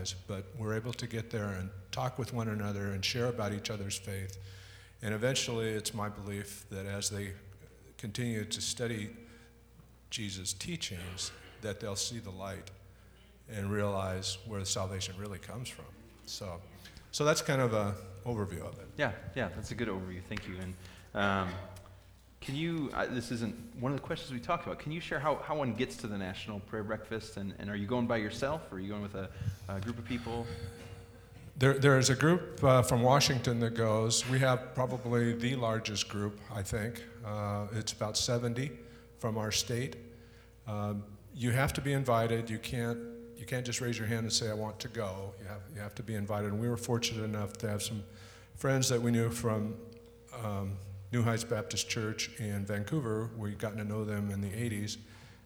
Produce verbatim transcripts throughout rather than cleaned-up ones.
realize, but we're able to get there and talk with one another and share about each other's faith. And eventually, it's my belief that as they continue to study Jesus' teachings, that they'll see the light and realize where the salvation really comes from. So, so that's kind of an overview of it. Yeah, yeah, that's a good overview. Thank you. And um, can you, uh, this isn't one of the questions we talked about, can you share how, how one gets to the National Prayer Breakfast? And, and are you going by yourself, or are you going with a, a group of people? There, there's a group uh, from Washington that goes. We have probably the largest group, I think. Uh, it's about seventy from our state. Um, you have to be invited. You can't, you can't just raise your hand and say, I want to go. You have, you have to be invited. And we were fortunate enough to have some friends that we knew from um, New Heights Baptist Church in Vancouver. We'd gotten to know them in the eighties,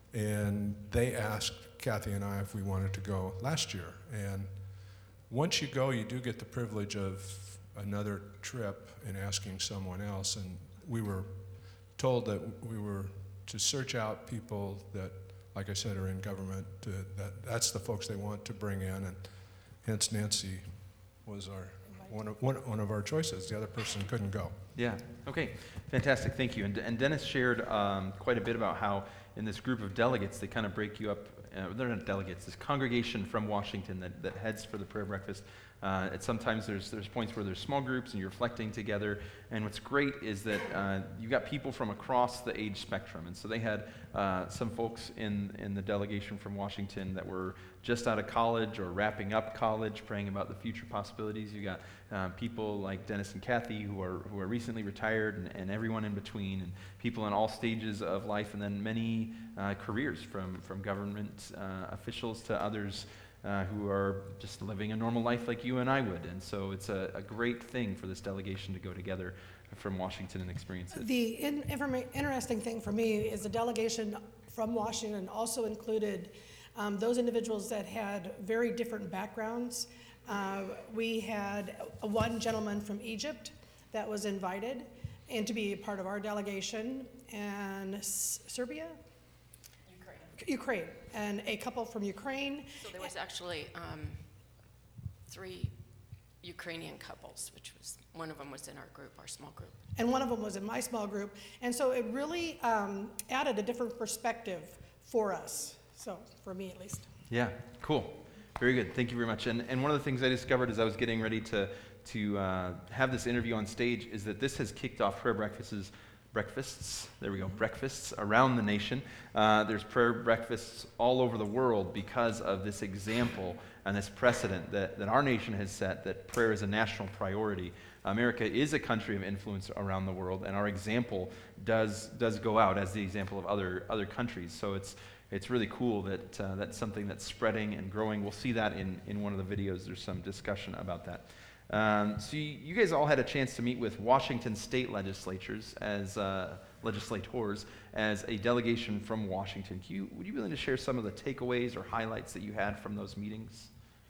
and they asked Kathy and I if we wanted to go last year. And once you go, you do get the privilege of another trip and asking someone else. And we were told that we were to search out people that, like I said, are in government. To, that that's the folks they want to bring in, and hence Nancy was our one of one, one of our choices. The other person couldn't go. Yeah. Okay. Fantastic. Thank you. And, and Dennis shared um, quite a bit about how in this group of delegates they kind of break you up. Uh, they're not delegates. This congregation from Washington that, that heads for the prayer breakfast. Uh, and sometimes there's there's points where there's small groups and you're reflecting together. And what's great is that uh, you got people from across the age spectrum. And so they had uh, some folks in in the delegation from Washington that were just out of college or wrapping up college, praying about the future possibilities. You got uh, people like Dennis and Kathy who are who are recently retired, and, and everyone in between, and people in all stages of life, and then many uh, careers from from government uh, officials to others. Uh, who are just living a normal life like you and I would. And so it's a, a great thing for this delegation to go together from Washington and experience it. The in, informa- interesting thing for me is the delegation from Washington also included um, those individuals that had very different backgrounds. Uh, we had one gentleman from Egypt that was invited and to be a part of our delegation, and S- Serbia? Ukraine, and a couple from Ukraine. So there was actually um, three Ukrainian couples, which was, one of them was in our group, our small group. And one of them was in my small group. And so it really um, added a different perspective for us, so for me at least. Yeah, cool. Very good. Thank you very much. And and one of the things I discovered as I was getting ready to, to uh, have this interview on stage is that this has kicked off prayer breakfasts breakfasts, there we go, breakfasts around the nation. Uh, there's prayer breakfasts all over the world because of this example and this precedent that, that our nation has set, that prayer is a national priority. America is a country of influence around the world, and our example does does go out as the example of other other countries. So it's it's really cool that uh, that's something that's spreading and growing. We'll see that in, in one of the videos. There's some discussion about that. Um, so you, you guys all had a chance to meet with Washington state legislatures as uh, legislators as a delegation from Washington. Can you, would you be willing to share some of the takeaways or highlights that you had from those meetings?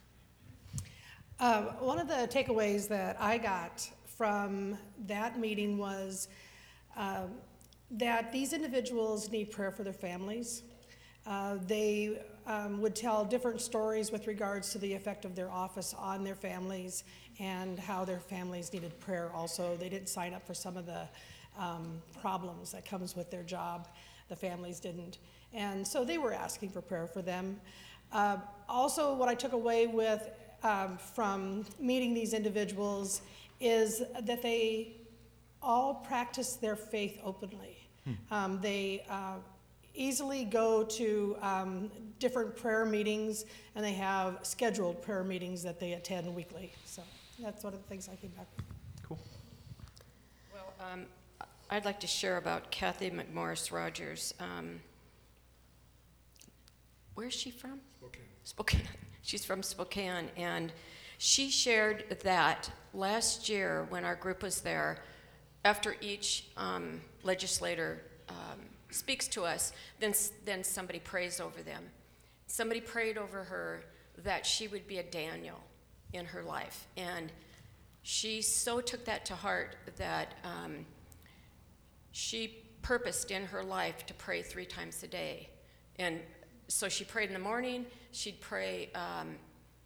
Uh, one of the takeaways that I got from that meeting was uh, that these individuals need prayer for their families. Uh, they um, would tell different stories with regards to the effect of their office on their families and how their families needed prayer also. They didn't sign up for some of the um, problems that comes with their job. The families didn't. And so they were asking for prayer for them. Uh, also, what I took away with um, from meeting these individuals is that they all practice their faith openly. Hmm. Um, they uh, easily go to um, different prayer meetings, and they have scheduled prayer meetings that they attend weekly. So that's one of the things I came back with. Cool. Well, um, I'd like to share about Kathy McMorris Rogers. Um, where's she from? Spokane. Spokane. She's from Spokane, and she shared that last year when our group was there, after each um, legislator um, speaks to us, then then somebody prays over them. Somebody prayed over her that she would be a Daniel in her life, and she so took that to heart that um, she purposed in her life to pray three times a day. And so she prayed in the morning, she'd pray um,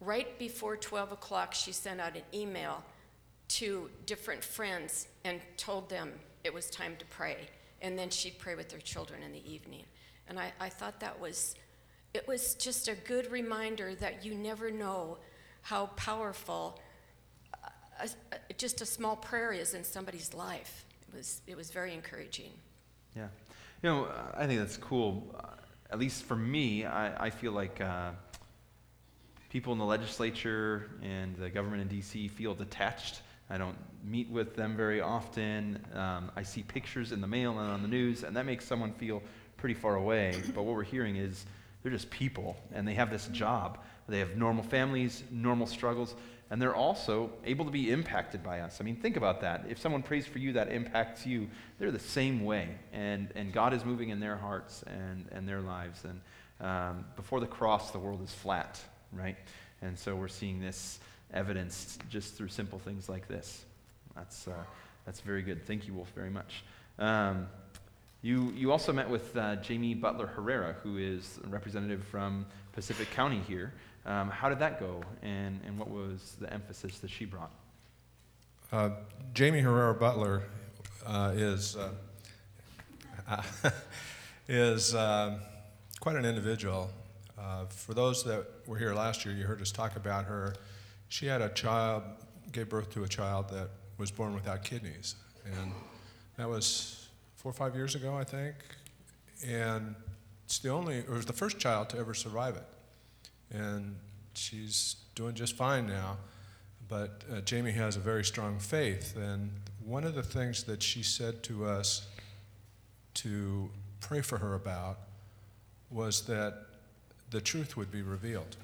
right before twelve o'clock, she sent out an email to different friends and told them it was time to pray. And then she'd pray with their children in the evening. And I, I thought that was, it was just a good reminder that you never know how powerful a, a, just a small prayer is in somebody's life. It was, it was very encouraging. Yeah. You know, I think that's cool. Uh, at least for me, I, I feel like uh, people in the legislature and the government in D C feel detached. I don't meet with them very often. Um, I see pictures in the mail and on the news, and that makes someone feel pretty far away. But what we're hearing is they're just people, and they have this job. They have normal families, normal struggles, and they're also able to be impacted by us. I mean, think about that. If someone prays for you, that impacts you. They're the same way, and, and God is moving in their hearts and, and their lives. And um, before the cross, the world is flat, right? And so we're seeing this evidenced just through simple things like this. That's uh, that's very good. Thank you, Wolf, very much. Um, you you also met with uh, Jamie Butler Herrera, who is a representative from Pacific County here. Um, how did that go, and, and what was the emphasis that she brought? Uh, Jamie Herrera Butler uh, is uh, is um, quite an individual. Uh, for those that were here last year, you heard us talk about her. She had a child, gave birth to a child that was born without kidneys, and that was four or five years ago, I think. And it's the only, it was the first child to ever survive it, and she's doing just fine now. But uh, Jamie has a very strong faith, and one of the things that she said to us to pray for her about was that the truth would be revealed.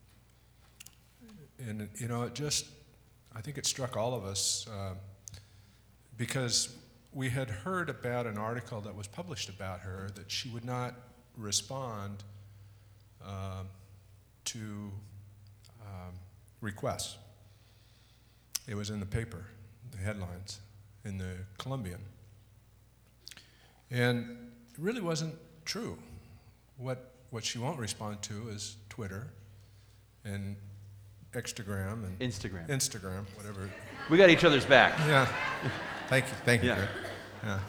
And, you know, it just, I think it struck all of us uh, because we had heard about an article that was published about her that she would not respond uh, to um, requests. It was in the paper, the headlines, in the Columbian. And it really wasn't true. What, what she won't respond to is Twitter and Instagram and Instagram. Instagram, whatever. We got each other's back. Yeah. Thank you. Thank you. Yeah. Greg.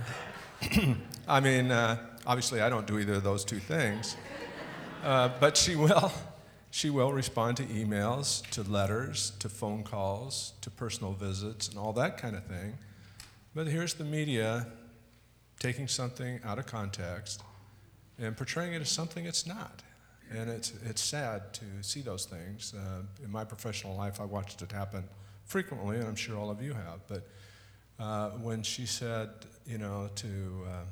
Yeah. I mean, uh, obviously, I don't do either of those two things, uh, but she will. She will respond to emails, to letters, to phone calls, to personal visits, and all that kind of thing. But here's the media taking something out of context and portraying it as something it's not. And it's it's sad to see those things. Uh, in my professional life, I watched it happen frequently, and I'm sure all of you have. But uh, when she said, you know, to uh,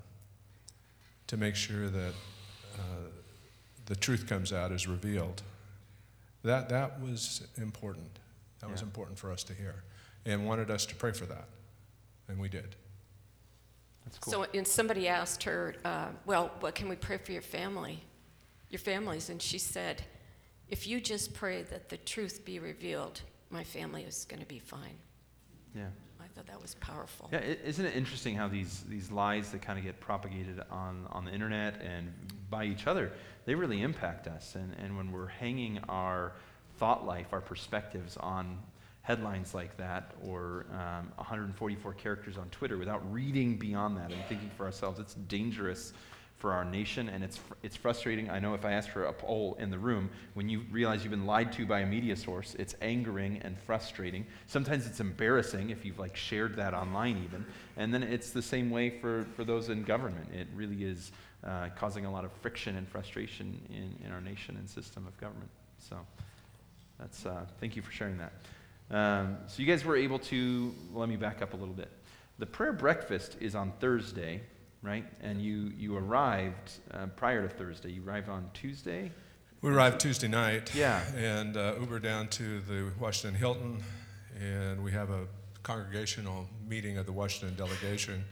to make sure that uh, the truth comes out, is revealed, that that was important. That was Yeah. important for us to hear, and wanted us to pray for that, and we did. That's cool. So, and somebody asked her, uh, well, what can we pray for your family, your families? And she said, if you just pray that the truth be revealed, my family is going to be fine. Yeah. I thought that was powerful. Yeah, i- isn't it interesting how these, these lies that kind of get propagated on, on the internet and by each other, they really impact us. And, and when we're hanging our thought life, our perspectives on headlines like that, or um, one hundred forty-four characters on Twitter without reading beyond that and thinking for ourselves, it's dangerous for our nation, and it's fr- it's frustrating. I know if I asked for a poll in the room, when you realize you've been lied to by a media source, it's angering and frustrating. Sometimes it's embarrassing if you've like shared that online even. And then it's the same way for, for those in government. It really is uh, causing a lot of friction and frustration in, in our nation and system of government. So that's uh, thank you for sharing that. Um, so you guys were able to, let me back up a little bit. The prayer breakfast is on Thursday, right? And you, you arrived uh, prior to Thursday. You arrived on Tuesday? We arrived Tuesday night, Yeah. and uh, Ubered down to the Washington Hilton, and we have a congregational meeting of the Washington delegation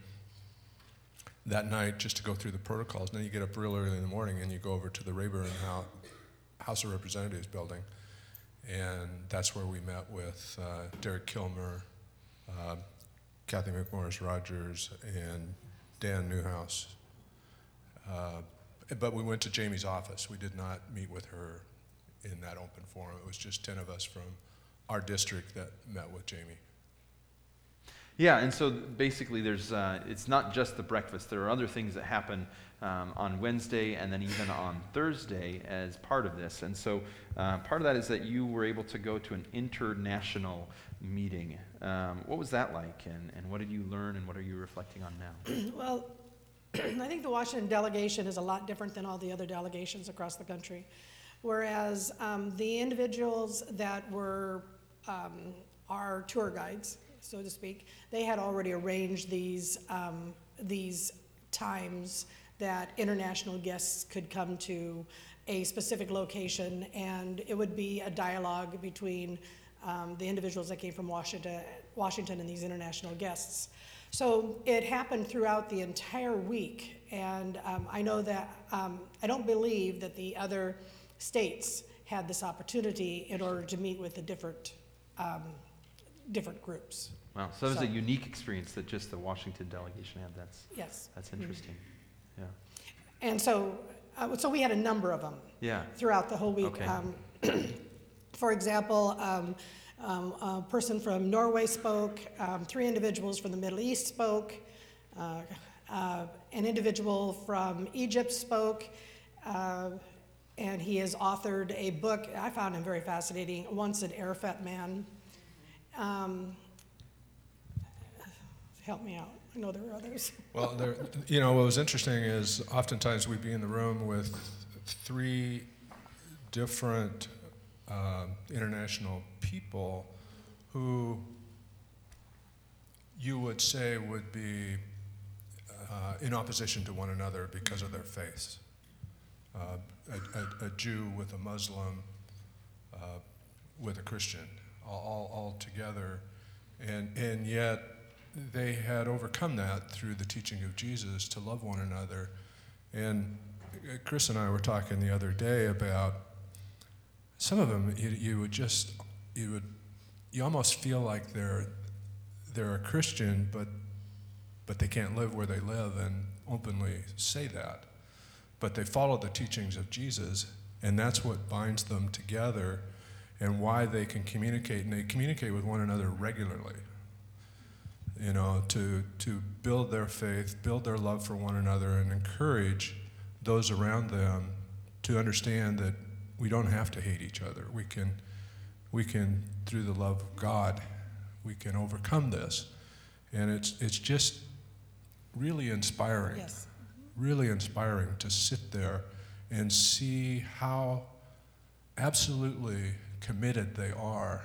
that night just to go through the protocols. And then you get up real early in the morning and you go over to the Rayburn House, House of Representatives building, and that's where we met with uh, Derek Kilmer, uh, Kathy McMorris Rogers, and Dan Newhouse. Uh, but we went to Jamie's office. We did not meet with her in that open forum. It was just ten of us from our district that met with Jamie. Yeah, and so basically there's, uh, it's not just the breakfast. There are other things that happen um, on Wednesday and then even on Thursday as part of this. And so uh, part of that is that you were able to go to an international meeting. Um, what was that like, and, and what did you learn, and what are you reflecting on now? Well, I think the Washington delegation is a lot different than all the other delegations across the country. Whereas um, the individuals that were um, our tour guides, so to speak, they had already arranged these, um, these times that international guests could come to a specific location, and it would be a dialogue between um, the individuals that came from Washington, Washington and these international guests. So it happened throughout the entire week, and um, I know that, um, I don't believe that the other states had this opportunity in order to meet with the different, um, different groups. Wow, so that was So- a unique experience that just the Washington delegation had. That's, Yes. that's interesting. Yeah. And so, uh, so we had a number of them Yeah. throughout the whole week. Okay. Um, for example, um, um, a person from Norway spoke, um, three individuals from the Middle East spoke, uh, uh, an individual from Egypt spoke, uh, and he has authored a book. I found him very fascinating, Once an Arafat Man. Um, help me out. I know there are others. Well, there, you know, what was interesting is oftentimes we'd be in the room with three different uh, international people who you would say would be uh, in opposition to one another because of their faiths. Uh, a, a, a Jew with a Muslim, uh, with a Christian, all, all, all together, and and yet they had overcome that through the teaching of Jesus to love one another. And Chris and I were talking the other day about some of them. You, you would just you would you almost feel like they're they're a Christian, but but they can't live where they live and openly say that. But they follow the teachings of Jesus, and that's what binds them together and why they can communicate, and they communicate with one another regularly, you know, to, to build their faith, build their love for one another, and encourage those around them to understand that we don't have to hate each other. We can, we can, through the love of God, we can overcome this. And it's, it's just really inspiring. Yes. Really inspiring to sit there and see how absolutely committed they are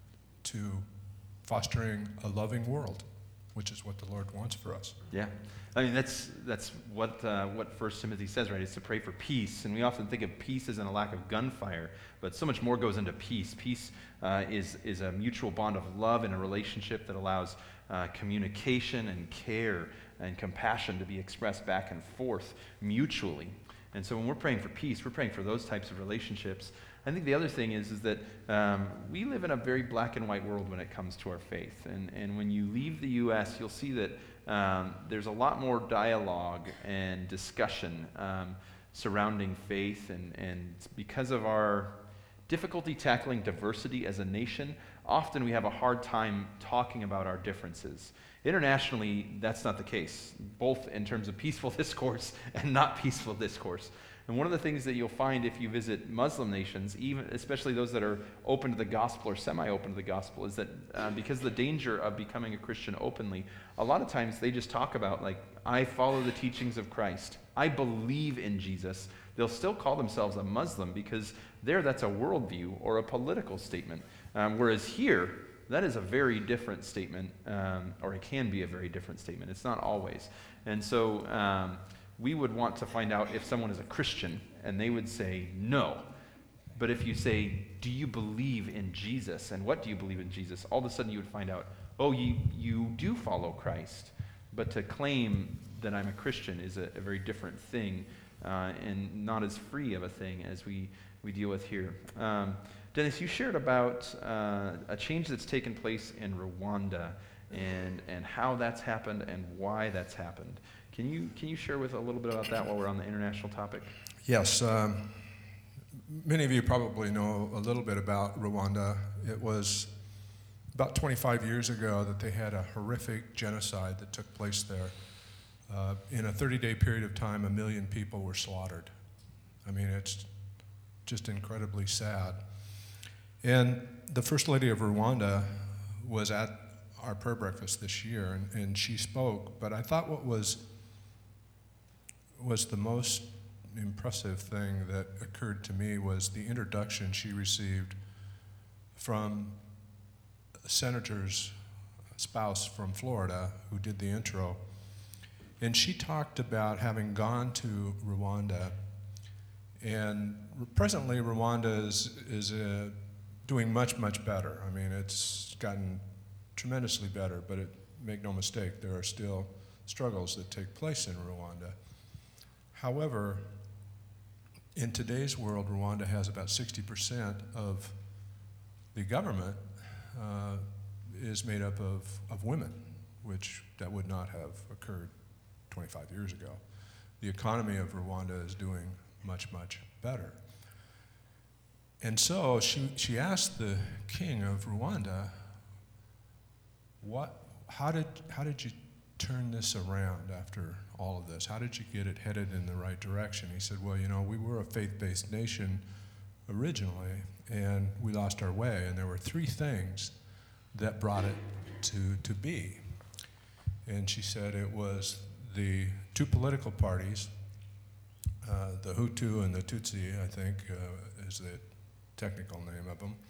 to fostering a loving world, which is what the Lord wants for us. Yeah, I mean that's that's what uh, what First Timothy says, right? Is to pray for peace, and we often think of peace as in a lack of gunfire, but so much more goes into peace. Peace uh, is is a mutual bond of love in a relationship that allows uh, communication and care and compassion to be expressed back and forth mutually. And so when we're praying for peace, we're praying for those types of relationships. I think the other thing is, is that um, we live in a very black and white world when it comes to our faith. And, and when you leave the U S, you'll see that um, there's a lot more dialogue and discussion um, surrounding faith. And, and because of our difficulty tackling diversity as a nation, often we have a hard time talking about our differences. Internationally, that's not the case, both in terms of peaceful discourse and not peaceful discourse. And one of the things that you'll find if you visit Muslim nations, even especially those that are open to the gospel or semi-open to the gospel, is that uh, because of the danger of becoming a Christian openly, a lot of times they just talk about, like, I follow the teachings of Christ. I believe in Jesus. They'll still call themselves a Muslim because there that's a worldview or a political statement. Um, whereas here, that is a very different statement, um, or it can be a very different statement. It's not always. And so um, we would want to find out if someone is a Christian, and they would say no. But if you say, do you believe in Jesus, and what do you believe in Jesus, all of a sudden you would find out, oh, you, you do follow Christ. But to claim that I'm a Christian is a, a very different thing, uh, and not as free of a thing as we, we deal with here. Um, Dennis, you shared about uh, a change that's taken place in Rwanda and and how that's happened and why that's happened. Can you can you share with a little bit about that while we're on the international topic? Yes, um, many of you probably know a little bit about Rwanda. It was about twenty-five years ago that they had a horrific genocide that took place there. Uh, in a thirty-day period of time, a million people were slaughtered. I mean, it's just incredibly sad. And the First Lady of Rwanda was at our prayer breakfast this year, and, and she spoke, but I thought what was, was the most impressive thing that occurred to me was the introduction she received from a senator's spouse from Florida who did the intro. And she talked about having gone to Rwanda, and presently Rwanda is, is uh, doing much, much better. I mean, it's gotten tremendously better, but it, make no mistake, there are still struggles that take place in Rwanda. However, in today's world, Rwanda has about sixty percent of the government uh, is made up of, of women, which that would not have occurred twenty-five years ago. The economy of Rwanda is doing much, much better. And so she, she asked the king of Rwanda, what, how did, how did you turn this around after all of this? How did you get it headed in the right direction? He said, well, you know, we were a faith-based nation originally, and we lost our way, and there were three things that brought it to, to be. And she said it was the two political parties, uh, the Hutu and the Tutsi, I think, uh, is the technical name of them.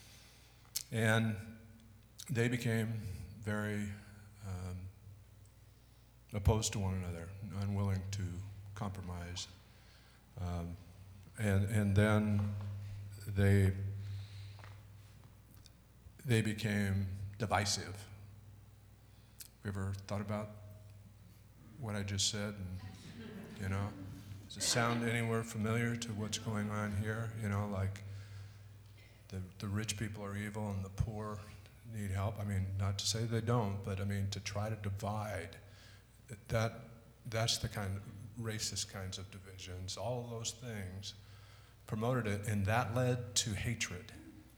And they became very um, opposed to one another, unwilling to compromise. Um, and, and then they, they became divisive. Have you ever thought about what I just said? And, you know, does it sound anywhere familiar to what's going on here? You know, like the, the rich people are evil and the poor need help. I mean, not to say they don't, but I mean, to try to divide, that, that's the kind of racist kinds of divisions. All of those things promoted it, and that led to hatred,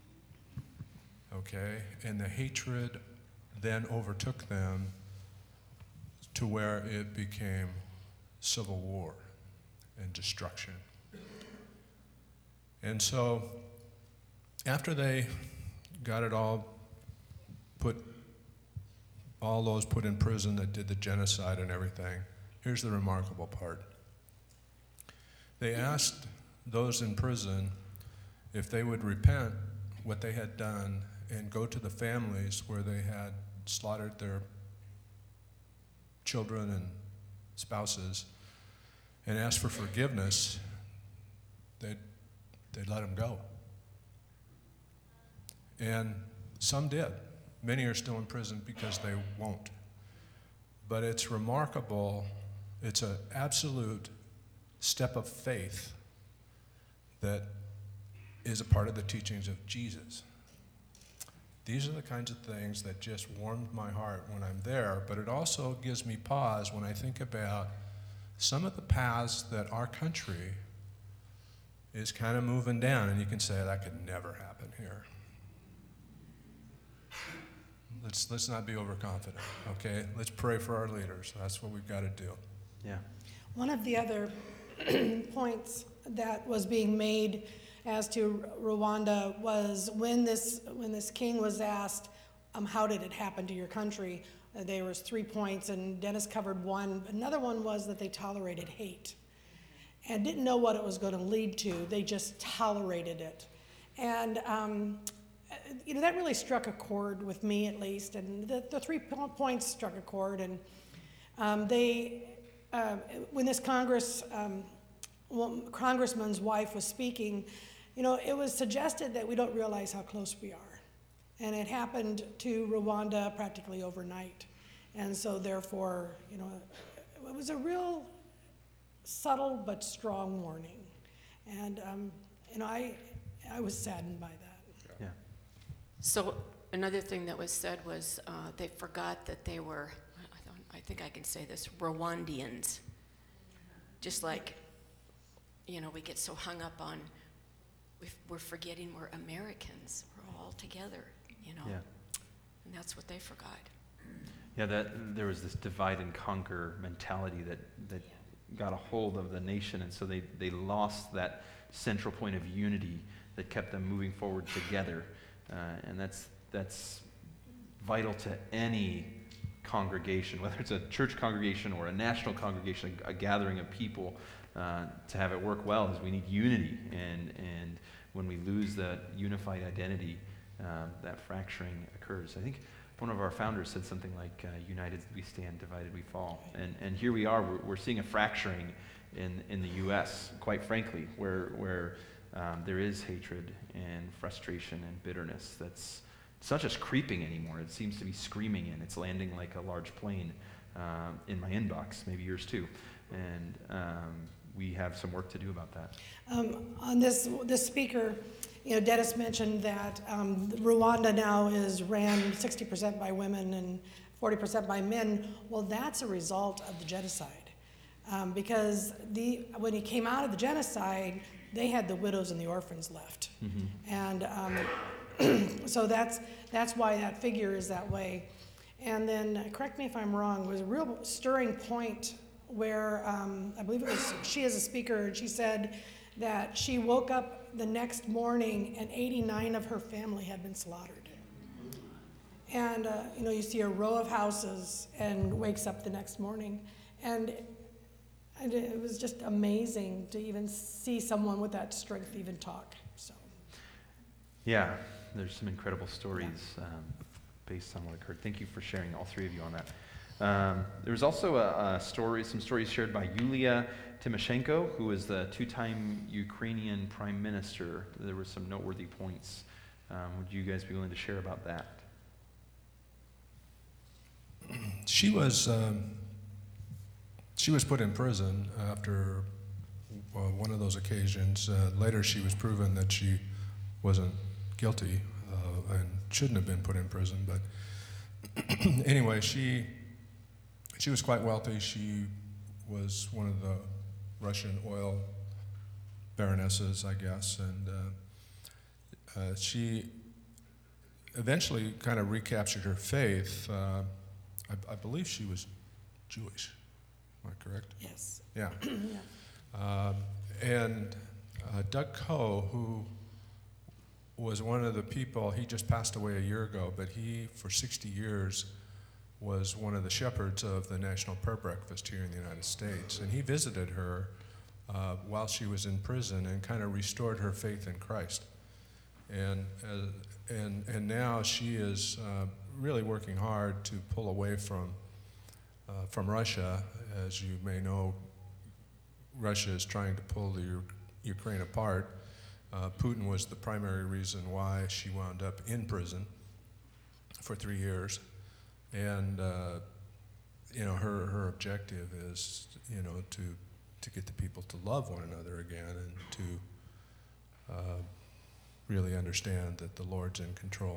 okay? And the hatred then overtook them to where it became civil war and destruction. And so after they got it all put, all those put in prison that did the genocide and everything, here's the remarkable part. They asked those in prison if they would repent what they had done and go to the families where they had slaughtered their children and spouses and ask for forgiveness, they'd, they'd let them go. And some did. Many are still in prison because they won't. But it's remarkable, it's an absolute step of faith that is a part of the teachings of Jesus. These are the kinds of things that just warmed my heart when I'm there, but it also gives me pause when I think about some of the paths that our country is kind of moving down, and you can say that could never happen here. Let's, let's not be overconfident, okay? Let's pray for our leaders. That's what we've got to do. Yeah. One of the other points that was being made as to Rwanda was when this when this king was asked, um, how did it happen to your country? Uh, there was three points, and Dennis covered one. Another one was that they tolerated hate and didn't know what it was going to lead to. They just tolerated it. And um, you know, that really struck a chord with me, at least, and the, the three points struck a chord. And um, they, uh, when this Congress, um, well, congressman's wife was speaking, you know, it was suggested that we don't realize how close we are. And it happened to Rwanda practically overnight. And so therefore, you know, it was a real subtle but strong warning. And, um, you know, I, I was saddened by that. Yeah. So another thing that was said was uh, they forgot that they were, I, don't, I think I can say this, Rwandians. Just like, you know, we get so hung up on we've, we're forgetting we're Americans. We're all together, you know. Yeah. And that's what they forgot. Yeah, that there was this divide and conquer mentality that, that got a hold of the nation, and so they, they lost that central point of unity that kept them moving forward together. Uh, and that's that's vital to any congregation, whether it's a church congregation or a national congregation, a, a gathering of people. Uh, to have it work well is we need unity, and and when we lose that unified identity, uh, that fracturing occurs. I think one of our founders said something like, uh, united we stand, divided we fall. And and here we are, we're, we're seeing a fracturing in, in the U S, quite frankly, where, where um, there is hatred and frustration and bitterness that's, it's not just creeping anymore, it seems to be screaming in. It's landing like a large plane um, in my inbox, maybe yours too. And um, we have some work to do about that. Um, on this, this speaker, you know, Dennis mentioned that um, Rwanda now is ran sixty percent by women and forty percent by men. Well, that's a result of the genocide. Um, because the, when he came out of the genocide, they had the widows and the orphans left. Mm-hmm. And um, so that's, that's why that figure is that way. And then, uh, correct me if I'm wrong, was a real stirring point where um, I believe it was she as a speaker, and she said that she woke up the next morning and eighty-nine of her family had been slaughtered. And uh, you know, you see a row of houses and wakes up the next morning, and, and it was just amazing to even see someone with that strength even talk. So yeah, there's some incredible stories um, based on what occurred. Thank you for sharing, all three of you, on that. Um, there was also a, a story, some stories shared by Yulia Tymoshenko, who is the two-time Ukrainian prime minister. There were some noteworthy points. Um, would you guys be willing to share about that? She was um, she was put in prison after uh, one of those occasions. Uh, later, she was proven that she wasn't guilty uh, and shouldn't have been put in prison. But anyway, she. She was quite wealthy. She was one of the Russian oil baronesses, I guess, and uh, uh, she eventually kind of recaptured her faith. Uh, I, I believe she was Jewish. Am I correct? yes. Yeah. Yeah. Um, and uh, Doug Coe, who was one of the people, he just passed away a year ago, but he, for sixty years, was one of the shepherds of the National Prayer Breakfast here in the United States. And he visited her uh, while she was in prison and kind of restored her faith in Christ. And, uh, and, and now she is uh, really working hard to pull away from, uh, from Russia. As you may know, Russia is trying to pull the U- Ukraine apart. Uh, Putin was the primary reason why she wound up in prison for three years. And, uh, you know, her, her objective is, you know, to, to get the people to love one another again and to uh, really understand that the Lord's in control.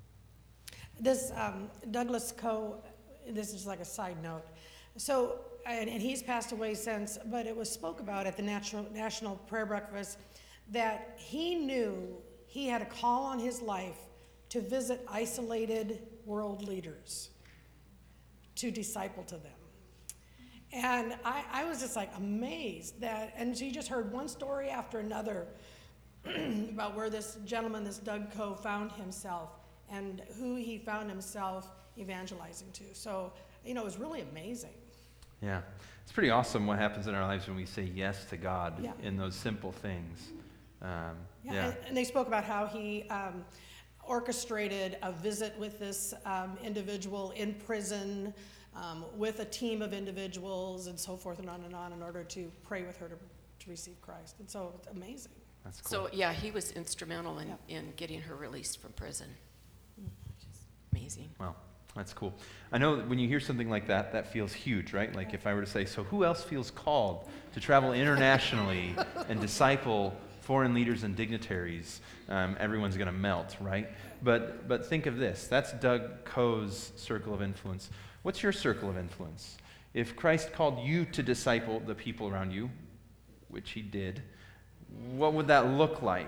This um, Douglas Coe, this is like a side note. So, and, and he's passed away since, but it was spoke about at the National, National Prayer Breakfast that he knew he had a call on his life to visit isolated world leaders, to disciple to them. And I, I was just like amazed that, and she just heard one story after another about where this gentleman, this Doug Coe, found himself and who he found himself evangelizing to. So, you know, it was really amazing. Yeah, it's pretty awesome what happens in our lives when we say yes to God Yeah. in those simple things. Um, Yeah, yeah. And, and they spoke about how he um, orchestrated a visit with this um, individual in prison um, with a team of individuals and so forth and on and on in order to pray with her to, to receive Christ. And so it's amazing. That's cool. So, yeah, he was instrumental in, Yeah. in getting her released from prison. Just amazing. Well, that's cool. I know that when you hear something like that, that feels huge, right? Like if I were to say, so who else feels called to travel internationally and disciple foreign leaders and dignitaries? Um, everyone's going to melt, right? But but think of this. That's Doug Coe's circle of influence. What's your circle of influence? If Christ called you to disciple the people around you, which he did, what would that look like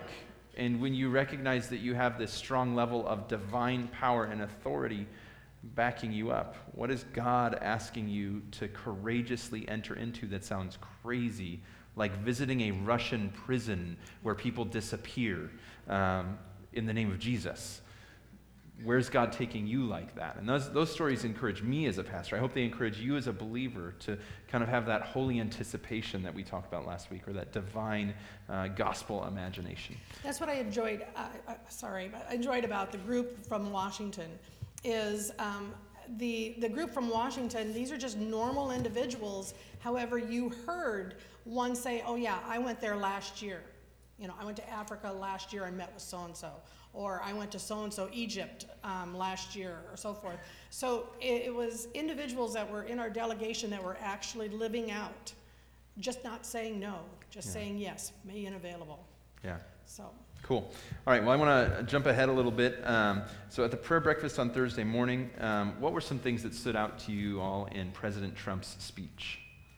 And when you recognize that you have this strong level of divine power and authority backing you up, what is God asking you to courageously enter into that sounds crazy, like visiting a Russian prison where people disappear um, in the name of Jesus? Where's God taking you like that? And those, those stories encourage me as a pastor. I hope they encourage you as a believer to kind of have that holy anticipation that we talked about last week, or that divine uh, gospel imagination. That's what I enjoyed, uh, uh, sorry, I enjoyed about the group from Washington is um, the, the group from Washington, these are just normal individuals. However, you heard one say, oh yeah, I went there last year. You know, I went to Africa last year and met with so-and-so. Or I went to so-and-so Egypt um, last year, or so forth. So it, it was individuals that were in our delegation that were actually living out, just not saying no, just Yeah. saying yes, me and available. Yeah. So. Cool. All right, well, I want to jump ahead a little bit. Um, so at the prayer breakfast on Thursday morning, um, what were some things that stood out to you all in President Trump's speech?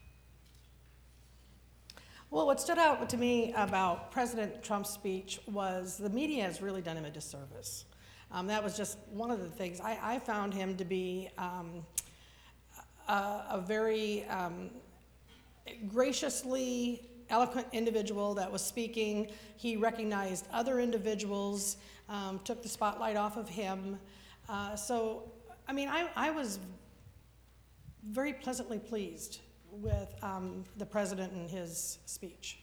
Well, what stood out to me about President Trump's speech was the media has really done him a disservice. Um, that was just one of the things. I, I found him to be um, a, a very um, graciously eloquent individual that was speaking. He recognized other individuals, um, took the spotlight off of him. Uh, so, I mean, I, I was very pleasantly pleased with um, the president and his speech.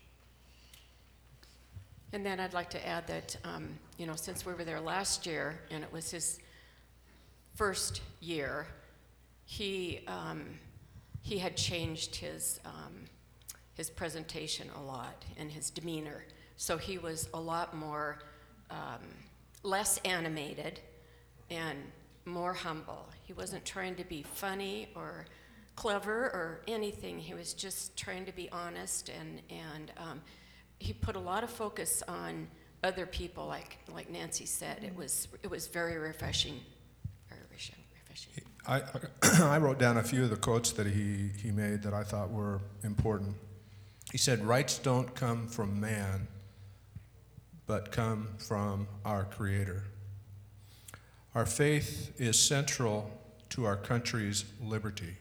And then I'd like to add that, um, you know, since we were there last year and it was his first year, he um, he had changed his um, his presentation a lot and his demeanor. So he was a lot more um, less animated and more humble. He wasn't trying to be funny or clever or anything. He was just trying to be honest, and and um, he put a lot of focus on other people, like like Nancy said. It was it was very refreshing, very refreshing. I, I wrote down a few of the quotes that he, he made that I thought were important. He said, rights don't come from man, but come from our Creator. Our faith is central to our country's liberty.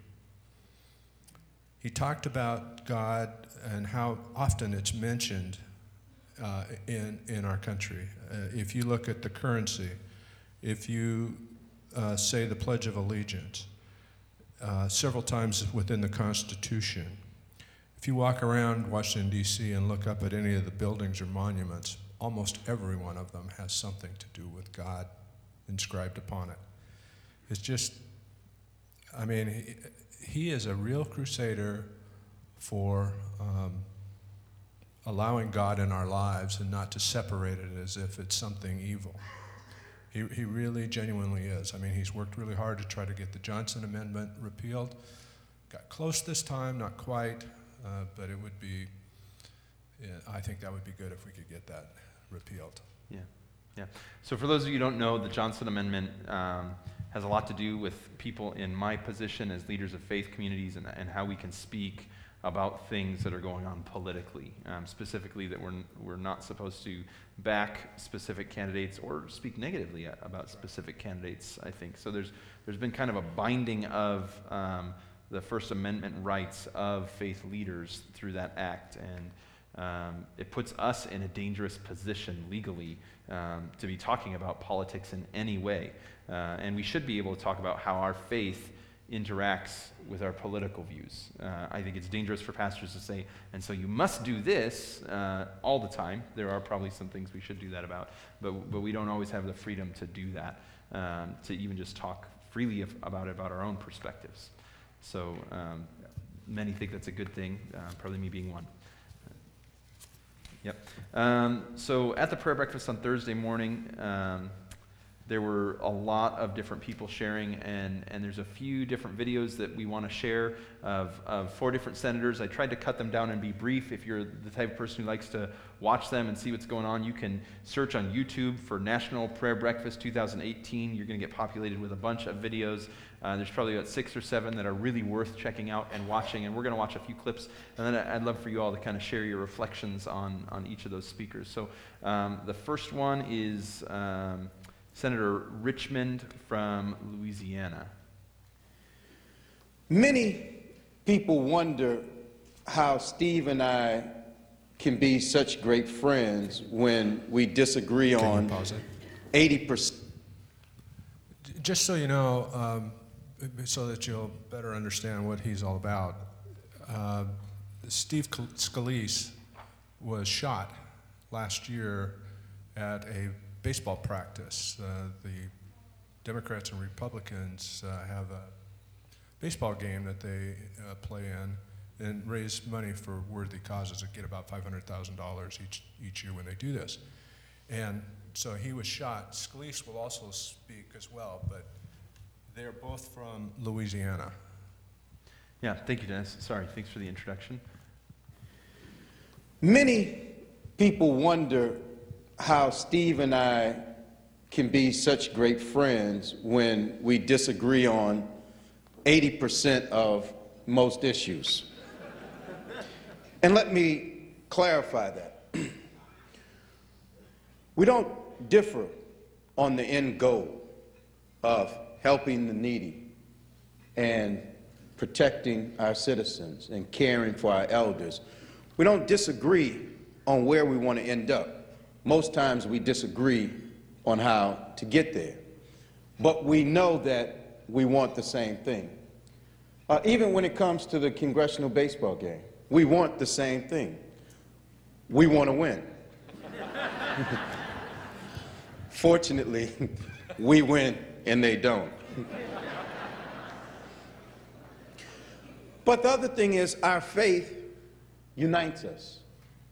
He talked about God and how often it's mentioned uh, in, in our country. Uh, if you look at the currency, if you uh, say the Pledge of Allegiance, uh, several times within the Constitution, if you walk around Washington, D C and look up at any of the buildings or monuments, almost every one of them has something to do with God inscribed upon it. It's just, I mean, he, he is a real crusader for um, allowing God in our lives and not to separate it as if it's something evil. He, he really genuinely is. I mean, he's worked really hard to try to get the Johnson Amendment repealed. Got close this time, not quite, uh, but it would be, yeah, I think that would be good if we could get that repealed. Yeah, yeah. So for those of you who don't know, the Johnson Amendment um, has a lot to do with people in my position as leaders of faith communities and, and how we can speak about things that are going on politically, um, specifically that we're, we're not supposed to back specific candidates or speak negatively about specific candidates, I think. So there's, there's been kind of a binding of um, the First Amendment rights of faith leaders through that act, and um, it puts us in a dangerous position legally um, to be talking about politics in any way. Uh, and we should be able to talk about how our faith interacts with our political views. Uh, I think it's dangerous for pastors to say, and so you must do this uh, all the time. There are probably some things we should do that about, but but we don't always have the freedom to do that, um, to even just talk freely of, about it, about our own perspectives. So um, many think that's a good thing, uh, probably me being one. Yep. Um, so at the prayer breakfast on Thursday morning, um, There were a lot of different people sharing, and, and there's a few different videos that we want to share of, of four different senators. I tried to cut them down and be brief. If you're the type of person who likes to watch them and see what's going on, you can search on YouTube for National Prayer Breakfast two thousand eighteen. You're going to get populated with a bunch of videos. Uh, there's probably about six or seven that are really worth checking out and watching, and we're going to watch a few clips, and then I'd love for you all to kind of share your reflections on, on each of those speakers. So um, the first one is um, Senator Richmond from Louisiana. Many people wonder how Steve and I can be such great friends when we disagree Can you on pause it? eighty percent. Just so you know, um, so that you'll better understand what he's all about, uh, Steve Scalise was shot last year at a baseball practice. Uh, the Democrats and Republicans uh, have a baseball game that they uh, play in and raise money for worthy causes that get about five hundred thousand dollars each, each year when they do this. And so he was shot. Scalise will also speak as well, but they're both from Louisiana. Yeah, thank you, Dennis. Sorry, thanks for the introduction. Many people wonder how Steve and I can be such great friends when we disagree on eighty percent of most issues. And let me clarify that. We don't differ on the end goal of helping the needy and protecting our citizens and caring for our elders. We don't disagree on where we want to end up. Most times we disagree on how to get there. But we know that we want the same thing. Uh, even when it comes to the congressional baseball game, we want the same thing. We want to win. Fortunately, we win and they don't. But the other thing is our faith unites us.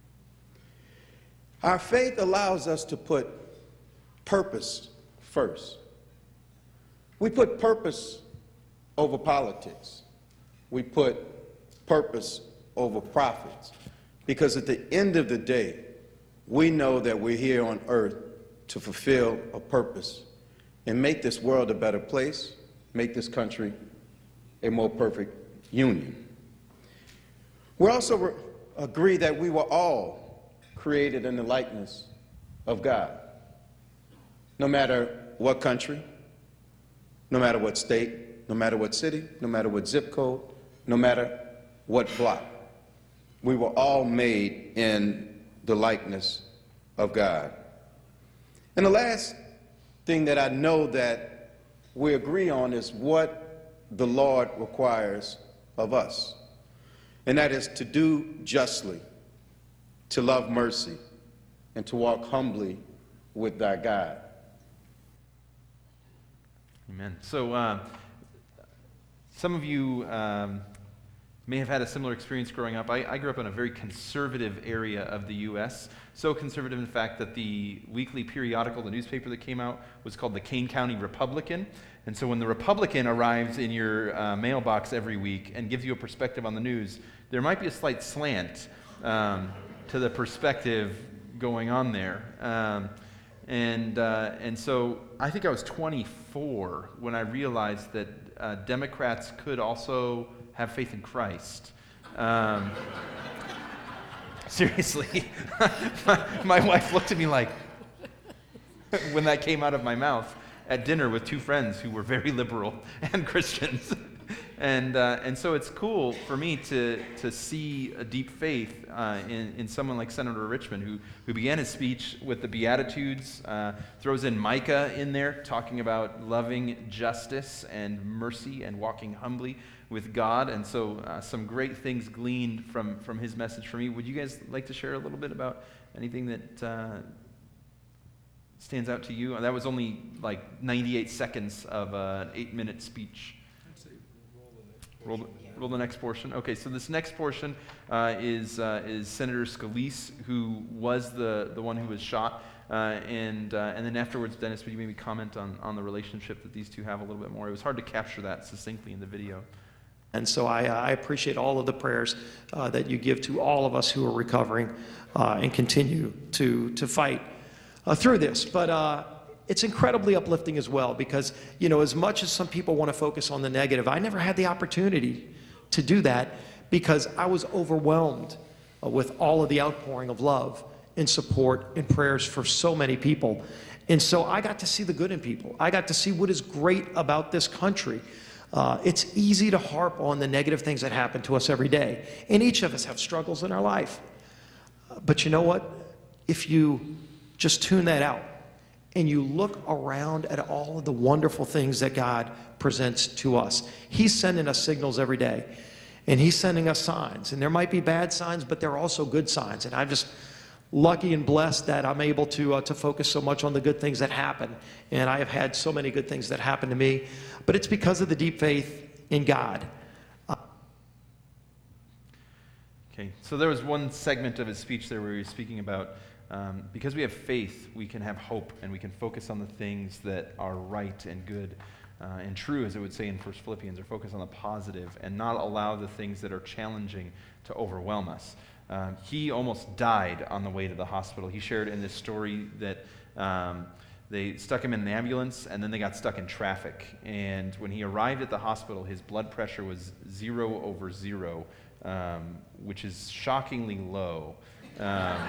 Our faith allows us to put purpose first. We put purpose over politics. We put purpose over profits. Because at the end of the day, we know that we're here on earth to fulfill a purpose and make this world a better place, make this country a more perfect union. We also re- agree that we were all created in the likeness of God. No matter what country, no matter what state, no matter what city, no matter what zip code, no matter what block. We were all made in the likeness of God. And the last thing that I know that we agree on is what the Lord requires of us. And that is to do justly, to love mercy, and to walk humbly with thy God. Amen. So uh, some of you um, may have had a similar experience growing up. I, I grew up in a very conservative area of the U S, so conservative, in fact, that the weekly periodical, the newspaper that came out, was called the Kane County Republican. And so when the Republican arrives in your uh, mailbox every week and gives you a perspective on the news, there might be a slight slant um, to the perspective going on there. Um, and, uh, and so I think I was twenty-four when I realized that uh, Democrats could also have faith in Christ. Um, seriously. my, my wife looked at me like, when that came out of my mouth at dinner with two friends who were very liberal and Christians. and uh, and so it's cool for me to to see a deep faith uh, in, in someone like Senator Richmond, who, who began his speech with the Beatitudes, uh, throws in Micah in there, talking about loving justice and mercy and walking humbly with God. And so uh, some great things gleaned from, from his message for me. Would you guys like to share a little bit about anything that uh, stands out to you? That was only like ninety-eight seconds of uh, an eight-minute speech. Roll the, roll the next portion. Okay, so this next portion uh, is uh, is Senator Scalise, who was the, the one who was shot. Uh, and, uh, and then afterwards, Dennis, would you maybe comment on, on the relationship that these two have a little bit more? It was hard to capture that succinctly in the video. And so I, I appreciate all of the prayers uh, that you give to all of us who are recovering uh, and continue to, to fight uh, through this. But uh, it's incredibly uplifting as well because, you know, as much as some people want to focus on the negative, I never had the opportunity to do that because I was overwhelmed uh, with all of the outpouring of love and support and prayers for so many people. And so I got to see the good in people. I got to see what is great about this country. Uh, it's easy to harp on the negative things that happen to us every day. And each of us have struggles in our life. Uh, but you know what? If you just tune that out and you look around at all of the wonderful things that God presents to us, He's sending us signals every day. And He's sending us signs. And there might be bad signs, but there are also good signs. And I'm just lucky and blessed that I'm able to uh, to focus so much on the good things that happen. And I have had so many good things that happen to me. But it's because of the deep faith in God. Uh, Okay, so there was one segment of his speech there where he was speaking about um, because we have faith, we can have hope, and we can focus on the things that are right and good uh, and true, as it would say in First Philippians, or focus on the positive and not allow the things that are challenging to overwhelm us. Um, he almost died on the way to the hospital. He shared in this story that um, they stuck him in an ambulance and then they got stuck in traffic. And when he arrived at the hospital, his blood pressure was zero over zero, um, which is shockingly low. Um,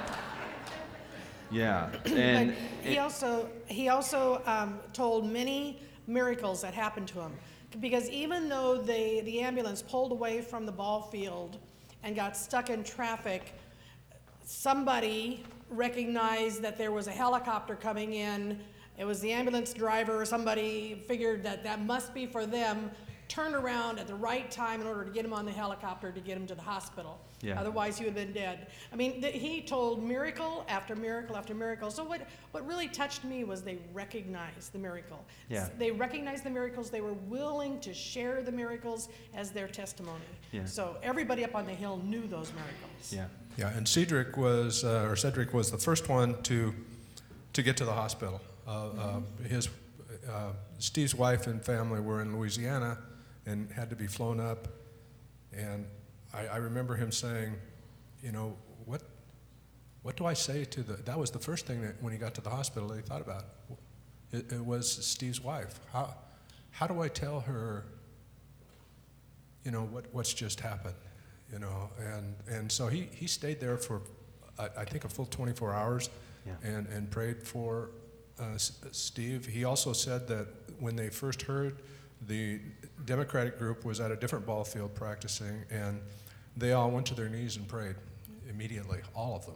yeah, and But he also he also um, told many miracles that happened to him, because even though they the ambulance pulled away from the ball field and got stuck in traffic, somebody recognized that there was a helicopter coming in. It was the ambulance driver or somebody figured that that must be for them, turned around at the right time in order to get him on the helicopter to get him to the hospital. Yeah. Otherwise he would have been dead. I mean, th- he told miracle after miracle after miracle. So what, what really touched me was they recognized the miracle. Yeah. S- They recognized the miracles. They were willing to share the miracles as their testimony. Yeah. So everybody up on the hill knew those miracles. yeah. Yeah, and Cedric was, uh, or Cedric was the first one to to get to the hospital. Uh, uh, his uh, Steve's wife and family were in Louisiana and had to be flown up. And I, I remember him saying, you know, what what do I say to the? That was the first thing that when he got to the hospital that he thought about. It, it was Steve's wife. How how do I tell her? You know what what's just happened. You know, and, and so he, he stayed there for, I, I think, a full twenty-four hours Yeah. and, and prayed for uh, S- Steve. He also said that when they first heard, the Democratic group was at a different ball field practicing, and they all went to their knees and prayed immediately, all of them.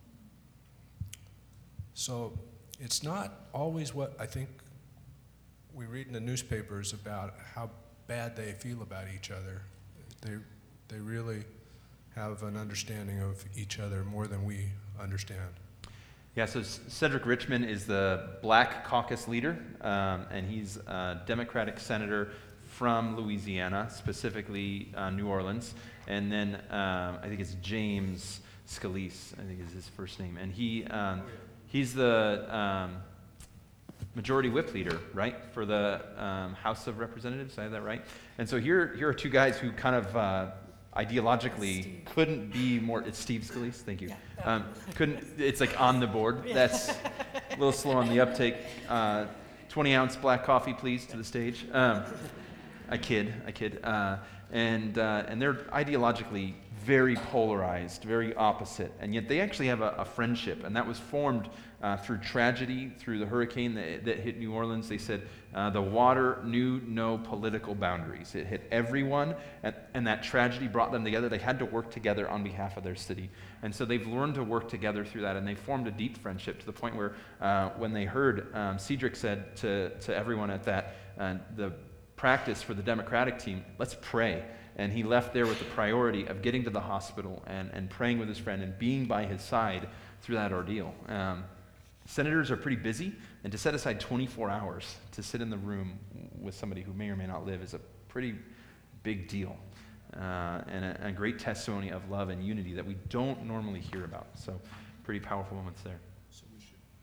So it's not always what I think we read in the newspapers about how bad they feel about each other. They They really have an understanding of each other more than we understand. Yeah, so C- Cedric Richmond is the Black Caucus leader, um, and he's a Democratic senator from Louisiana, specifically uh, New Orleans. And then um, I think it's James Scalise, I think is his first name. And he um, he's the um, majority whip leader, right, for the um, House of Representatives. Did I have that right? And so here, here are two guys who kind of uh, ideologically Steve. couldn't be more. It's Steve Scalise, thank you. Yeah. Um, couldn't. It's like on the board. That's a little slow on the uptake. Uh, twenty ounce black coffee, please, to the stage. Um, I kid, I kid. Uh, and uh, and they're ideologically very polarized, very opposite, and yet they actually have a, a friendship, and that was formed uh, through tragedy, through the hurricane that, that hit New Orleans. They said uh, the water knew no political boundaries. It hit everyone, and, and that tragedy brought them together. They had to work together on behalf of their city, and so they've learned to work together through that, and they formed a deep friendship to the point where uh, when they heard, um, Cedric said to, to everyone at that, uh, the practice for the Democratic team, let's pray. And he left there with the priority of getting to the hospital and, and praying with his friend and being by his side through that ordeal. Um, senators are pretty busy, and to set aside twenty-four hours to sit in the room with somebody who may or may not live is a pretty big deal, uh, and a, a great testimony of love and unity that we don't normally hear about. So pretty powerful moments there. So we should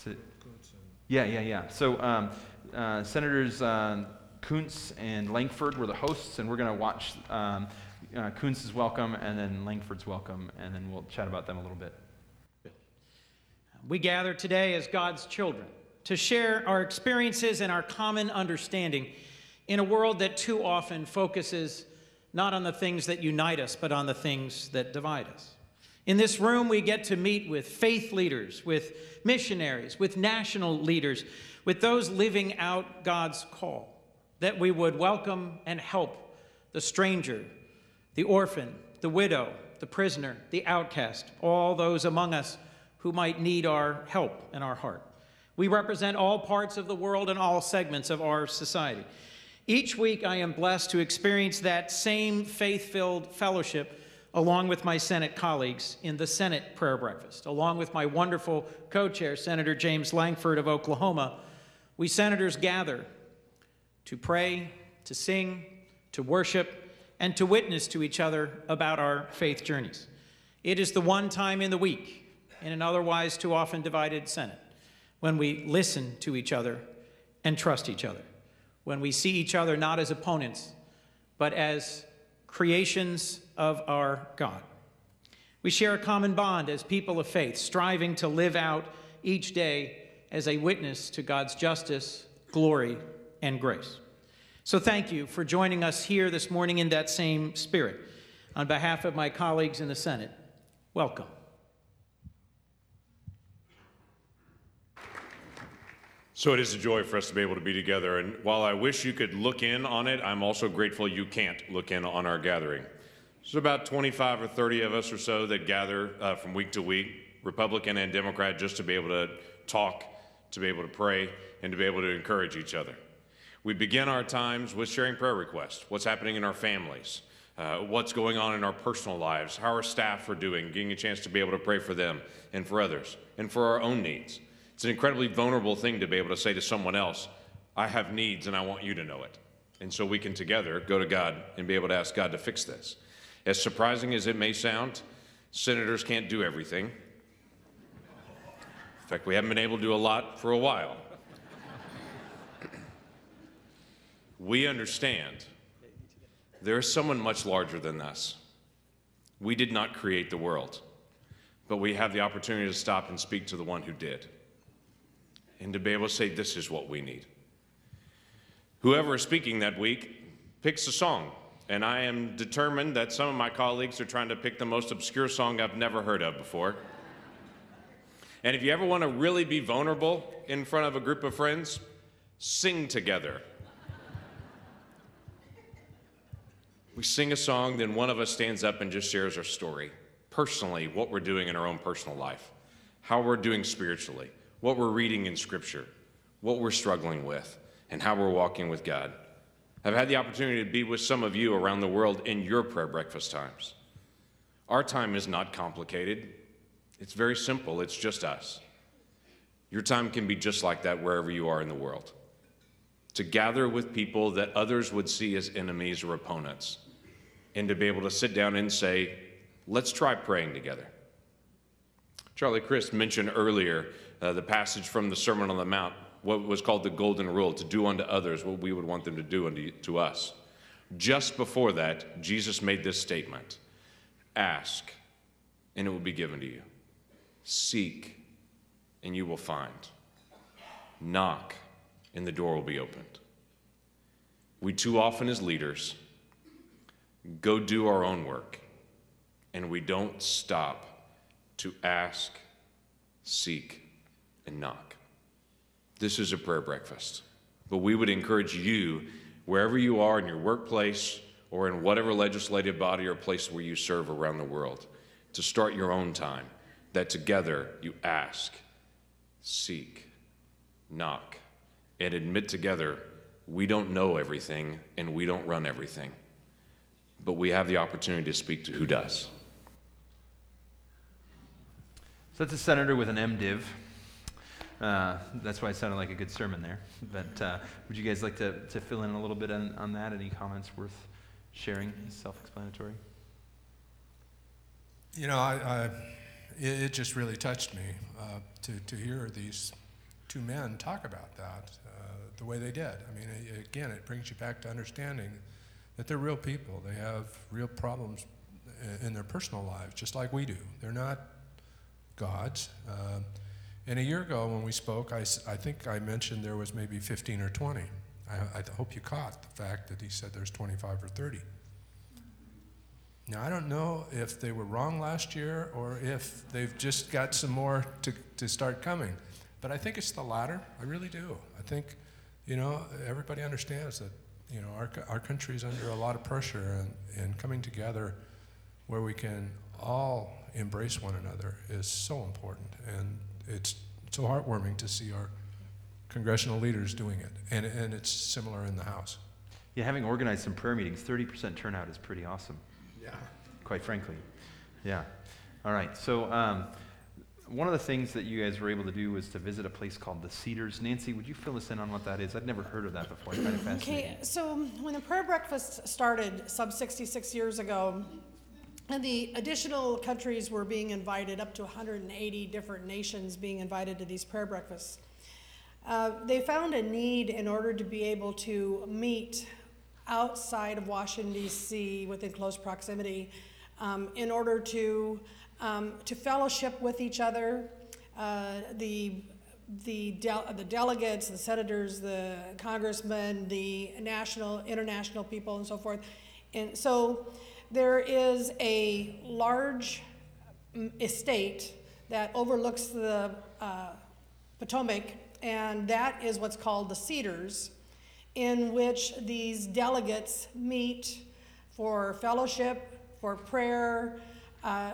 So- yeah, yeah, yeah. So um, uh, Senators uh, Kuntz and Langford were the hosts, and we're going to watch um, uh, Kuntz's welcome and then Langford's welcome, and then we'll chat about them a little bit. We gather today as God's children to share our experiences and our common understanding in a world that too often focuses not on the things that unite us, but on the things that divide us. In this room, we get to meet with faith leaders, with missionaries, with national leaders, with those living out God's call, that we would welcome and help the stranger, the orphan, the widow, the prisoner, the outcast, all those among us who might need our help and our heart. We represent all parts of the world and all segments of our society. Each week, I am blessed to experience that same faith-filled fellowship along with my Senate colleagues in the Senate Prayer Breakfast. Along with my wonderful co-chair, Senator James Langford of Oklahoma, we senators gather to pray, to sing, to worship, and to witness to each other about our faith journeys. It is the one time in the week, in an otherwise too often divided Senate, when we listen to each other and trust each other, when we see each other not as opponents, but as creations of our God. We share a common bond as people of faith, striving to live out each day as a witness to God's justice, glory, and grace. So thank you for joining us here this morning in that same spirit. On behalf of my colleagues in the Senate, welcome. So it is a joy for us to be able to be together, and while I wish you could look in on it, I'm also grateful you can't look in on our gathering. There's about twenty-five or thirty of us or so that gather uh, from week to week, Republican and Democrat, just to be able to talk, to be able to pray, and to be able to encourage each other. We begin our times with sharing prayer requests, what's happening in our families, uh, what's going on in our personal lives, how our staff are doing, getting a chance to be able to pray for them and for others, and for our own needs. It's an incredibly vulnerable thing to be able to say to someone else, I have needs and I want you to know it. And so we can together go to God and be able to ask God to fix this. As surprising as it may sound, senators can't do everything. In fact, we haven't been able to do a lot for a while. We understand there is someone much larger than us. We did not create the world, but we have the opportunity to stop and speak to the one who did, and to be able to say, this is what we need. Whoever is speaking that week picks a song, and I am determined that some of my colleagues are trying to pick the most obscure song I've never heard of before. And if you ever want to really be vulnerable in front of a group of friends, sing together. We sing a song, then one of us stands up and just shares our story. Personally, what we're doing in our own personal life, how we're doing spiritually, what we're reading in Scripture, what we're struggling with, and how we're walking with God. I've had the opportunity to be with some of you around the world in your prayer breakfast times. Our time is not complicated. It's very simple. It's just us. Your time can be just like that wherever you are in the world. To gather with people that others would see as enemies or opponents, and to be able to sit down and say, let's try praying together. Charlie Crist mentioned earlier uh, the passage from the Sermon on the Mount, what was called the Golden Rule, to do unto others what we would want them to do unto to us. Just before that, Jesus made this statement: ask, and it will be given to you. Seek, and you will find. Knock, and the door will be opened. We too often as leaders go do our own work, and we don't stop to ask, seek, and knock. This is a prayer breakfast, but we would encourage you, wherever you are in your workplace or in whatever legislative body or place where you serve around the world, to start your own time, that together you ask, seek, knock, and admit together we don't know everything and we don't run everything, but we have the opportunity to speak to who does. So that's a senator with an MDiv. Uh, that's why it sounded like a good sermon there. But uh, would you guys like to, to fill in a little bit on, on that? Any comments worth sharing? Self-explanatory. You know, I, I, it, it just really touched me uh, to, to hear these two men talk about that uh, the way they did. I mean, a- again, it brings you back to understanding that they're real people. They have real problems i- in their personal lives, just like we do. They're not gods. Uh, and a year ago when we spoke, I, s- I think I mentioned there was maybe fifteen or twenty. I, I hope you caught the fact that he said there's twenty-five or thirty. Now, I don't know if they were wrong last year or if they've just got some more to, to start coming. But I think it's the latter. I really do. I think, you know, everybody understands that, you know, our, co- our country is under a lot of pressure, and, and coming together where we can all embrace one another is so important. And it's so heartwarming to see our congressional leaders doing it. And, and it's similar in the House. Yeah, having organized some prayer meetings, thirty percent turnout is pretty awesome. Yeah. Quite frankly. Yeah. All right. So um, one of the things that you guys were able to do was to visit a place called the Cedars. Nancy, would you fill us in on what that is? I'd never heard of that before. It's kind of fascinating. Okay, so when the prayer breakfast started some sixty-six years ago, and the additional countries were being invited, up to one hundred eighty different nations being invited to these prayer breakfasts, uh, they found a need in order to be able to meet outside of Washington, D C, within close proximity, um, in order to um, to fellowship with each other. Uh, the the, del- the delegates, the senators, the congressmen, the national, international people, and so forth. And so there is a large mm, estate that overlooks the uh, Potomac, and that is what's called the Cedars, in which these delegates meet for fellowship, for prayer, uh,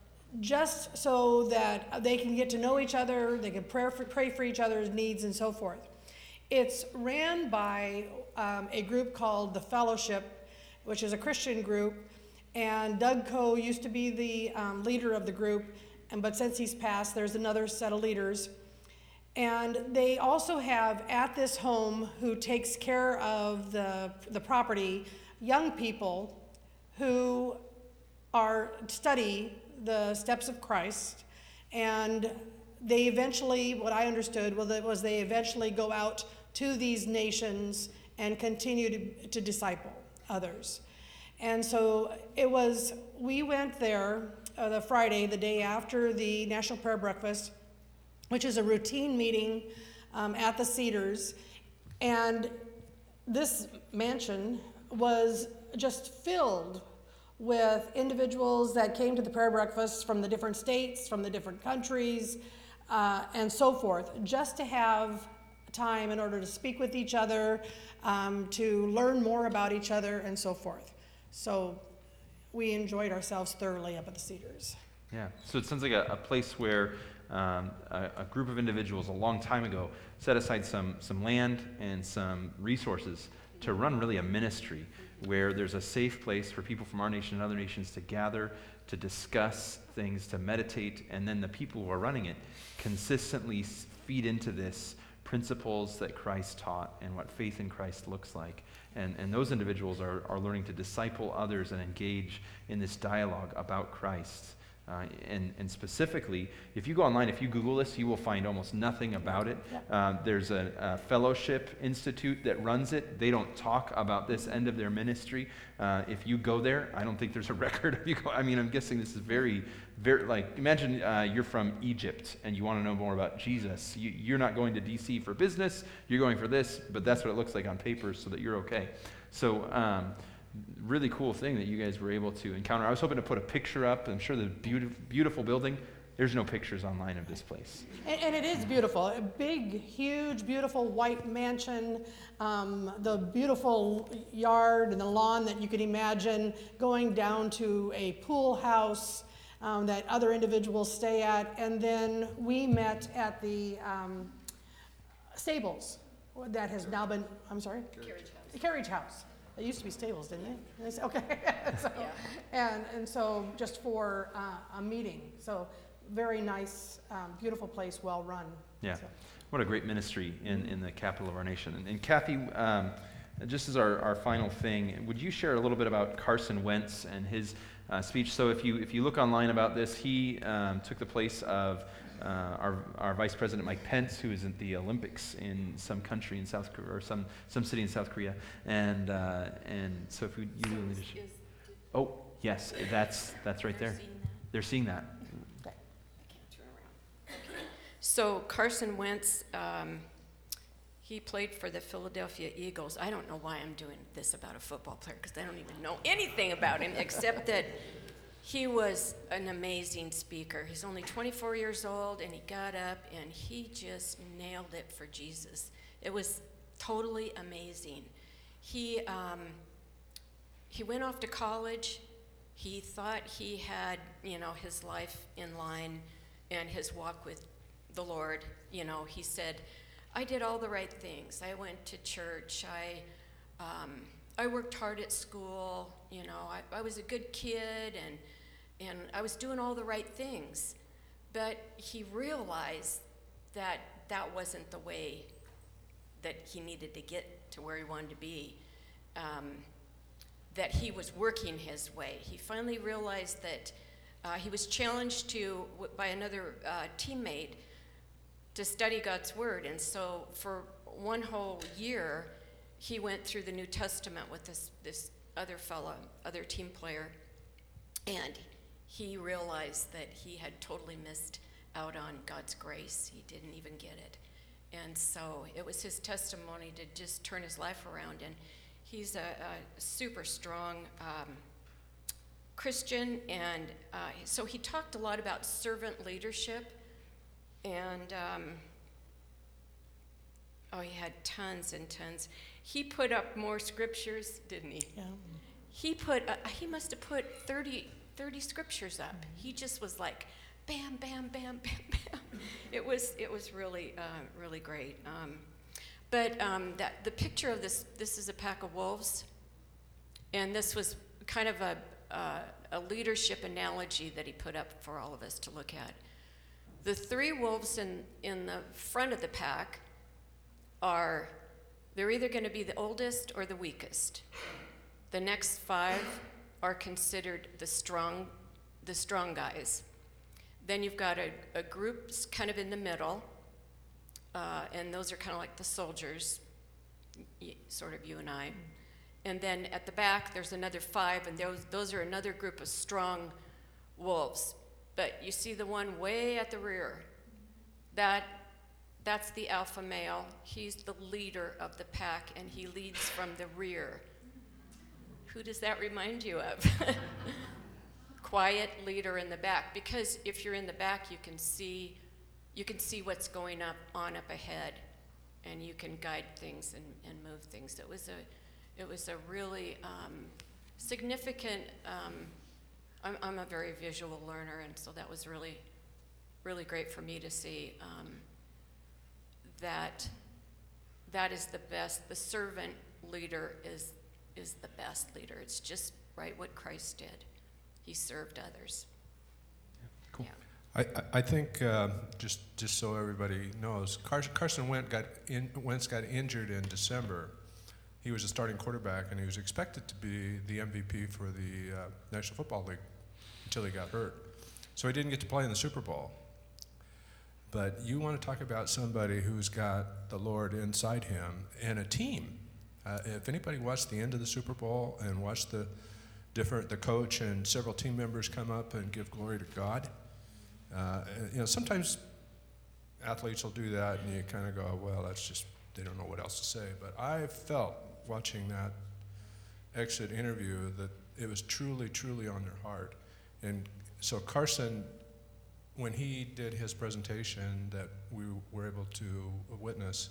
just so that they can get to know each other, they can pray for, pray for each other's needs, and so forth. It's ran by um, a group called The Fellowship, which is a Christian group, and Doug Coe used to be the um, leader of the group, and but since he's passed, there's another set of leaders. And they also have at this home, who takes care of the, the property, young people who are study the steps of Christ, and they eventually, what I understood was, was they eventually go out to these nations and continue to, to disciple others. And so it was, we went there uh, the Friday, the day after the National Prayer Breakfast, which is a routine meeting um, at the Cedars. And this mansion was just filled with individuals that came to the prayer breakfast from the different states, from the different countries, uh, and so forth, just to have time in order to speak with each other, um, to learn more about each other, and so forth. So we enjoyed ourselves thoroughly up at the Cedars. Yeah. So it sounds like a, a place where Um, a, a group of individuals a long time ago set aside some, some land and some resources to run really a ministry where there's a safe place for people from our nation and other nations to gather, to discuss things, to meditate, and then the people who are running it consistently feed into this principles that Christ taught and what faith in Christ looks like. And, and those individuals are, are learning to disciple others and engage in this dialogue about Christ. Uh, and, and specifically, if you go online, if you Google this, you will find almost nothing about it. Uh, there's a, a fellowship institute that runs it. They don't talk about this end of their ministry. Uh, if you go there, I don't think there's a record of you go. I mean, I'm guessing this is very, very, like, imagine uh, you're from Egypt and you want to know more about Jesus. You, you're not going to D C for business. You're going for this, but that's what it looks like on paper so that you're okay. So, um, really cool thing that you guys were able to encounter. I was hoping to put a picture up. I'm sure the beautiful, beautiful building. There's no pictures online of this place. And, and it is beautiful. A big, huge, beautiful white mansion, um, the beautiful yard and the lawn that you can imagine, going down to a pool house um, that other individuals stay at. And then we met at the um, stables that has now been, I'm sorry? Carriage house. The carriage house. It used to be stables, didn't it? It's- Okay. so, yeah. And and so just for uh, a meeting. So very nice, um, beautiful place, well run. Yeah. So. What a great ministry in, in the capital of our nation. And, and Kathy, um, just as our, our final thing, would you share a little bit about Carson Wentz and his uh, speech. So if you if you look online about this, he um, took the place of uh, our our Vice President Mike Pence, who is at the Olympics in some country in South Korea or some some city in South Korea, and uh, and so if we you do leadership. Oh yes, that's that's right there. They're seeing that. So Carson Wentz, um, he played for the Philadelphia Eagles. I don't know why I'm doing this about a football player, because I don't even know anything about him, except that he was an amazing speaker. He's only twenty-four years old, and he got up, and he just nailed it for Jesus. It was totally amazing. He, um, he went off to college. He thought he had, you know, his life in line and his walk with the Lord. You know, he said, I did all the right things. I went to church. I um, I worked hard at school. You know, I, I was a good kid, and and I was doing all the right things. But he realized that that wasn't the way that he needed to get to where he wanted to be. Um, that he was working his way. He finally realized that uh, he was challenged to by another uh, teammate to study God's word. And so for one whole year, he went through the New Testament with this, this other fellow, other team player, and he realized that he had totally missed out on God's grace. He didn't even get it. And so it was his testimony to just turn his life around. And he's a, a super strong um, Christian, and uh, so he talked a lot about servant leadership. And, um, oh, he had tons and tons. He put up more scriptures, didn't he? Yeah. He put, uh, he must have put thirty, thirty scriptures up. He just was like, bam, bam, bam, bam, bam. It was, it was really, uh, really great. Um, but um, that the picture of this, this is a pack of wolves. And this was kind of a, uh, a leadership analogy that he put up for all of us to look at. The three wolves in, in the front of the pack are, they're either going to be the oldest or the weakest. The next five are considered the strong, the strong guys. Then you've got a, a group kind of in the middle, uh, and those are kind of like the soldiers, y- sort of you and I. And then at the back, there's another five, and those, those are another group of strong wolves. But you see the one way at the rear, that, that's the alpha male. He's the leader of the pack, and he leads from the rear. Who does that remind you of? Quiet leader in the back, because if you're in the back, you can see, you can see what's going up on up ahead, and you can guide things and, and move things. It was a, it was a really um, significant. Um, I'm, I'm a very visual learner, and so that was really, really great for me to see um, that that is the best. The servant leader is is the best leader. It's just right what Christ did. He served others. Cool. Yeah. I, I think, uh, just just so everybody knows, Carson, Carson Wentz got, in, Wentz got injured in December. He was a starting quarterback, and he was expected to be the M V P for the uh, National Football League until he got hurt. So he didn't get to play in the Super Bowl. But you want to talk about somebody who's got the Lord inside him and a team. Uh, if anybody watched the end of the Super Bowl and watched the different, the coach and several team members come up and give glory to God, uh, you know, sometimes athletes will do that and you kind of go, well, that's just, they don't know what else to say. But I felt watching that exit interview that it was truly, truly on their heart. And so Carson, when he did his presentation that we were able to witness,